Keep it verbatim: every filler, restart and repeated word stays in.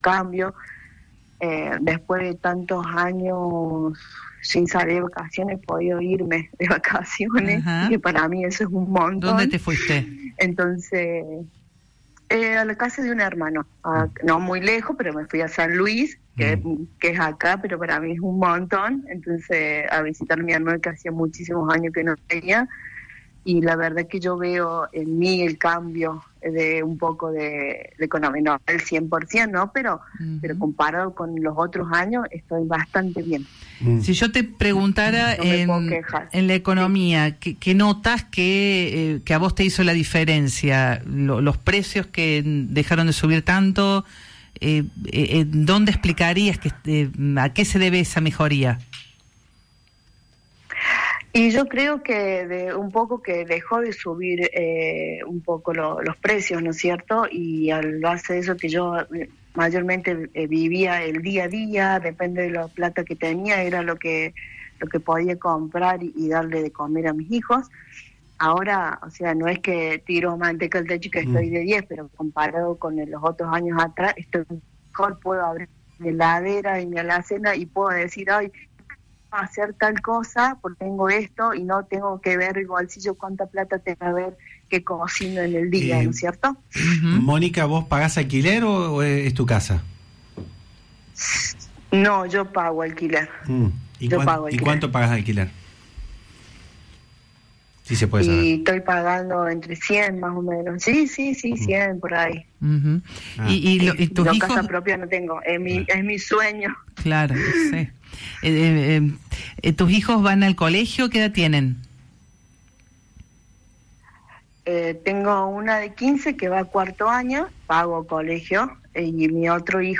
cambio. Eh, después de tantos años sin salir de vacaciones, he podido irme de vacaciones, Ajá. que para mí eso es un montón. ¿Dónde te fuiste? Entonces, eh, a la casa de un hermano, a, no muy lejos, pero me fui a San Luis, que, mm. que es acá, pero para mí es un montón. Entonces, a visitar a mi hermano que hacía muchísimos años que no tenía. Y la verdad que yo veo en mí el cambio de un poco de, de economía, no el cien por ciento, ¿no? Pero, uh-huh. pero comparado con los otros años, estoy bastante bien. Si yo te preguntara no en, en la economía, sí. ¿qué, qué notas que, eh, que a vos te hizo la diferencia? Lo, los precios que dejaron de subir tanto, eh, eh, ¿dónde explicarías que, eh, a qué se debe esa mejoría? Y yo creo que de un poco que dejó de subir eh, un poco lo, los precios, ¿no es cierto? Y al base de eso que yo mayormente eh, vivía el día a día, depende de la plata que tenía, era lo que lo que podía comprar y, y darle de comer a mis hijos. Ahora, o sea, no es que tiro manteca al techo y que estoy de diez, pero comparado con los otros años atrás, estoy mejor, puedo abrir mi heladera y mi alacena y puedo decir, ay, hacer tal cosa porque tengo esto y no tengo que ver el bolsillo cuánta plata tengo que ver que cocino en el día, eh, ¿no es cierto? Uh-huh. Mónica, ¿vos pagás alquiler o, o es tu casa? No, yo pago alquiler. Mm. ¿Y, yo cuán, pago alquiler. ¿Y cuánto pagas alquiler? Sí se puede saber. Y estoy pagando entre cien más o menos. Sí, sí, sí, cien por ahí. Uh-huh. Ah. ¿Y, y, lo, y tus no, hijos? Casa propia no tengo, es mi, es mi sueño. Claro, sí. Eh, eh, eh, ¿Tus hijos van al colegio? ¿Qué edad tienen? Eh, tengo una de quince que va a cuarto año, pago colegio, eh, y mi otro hijo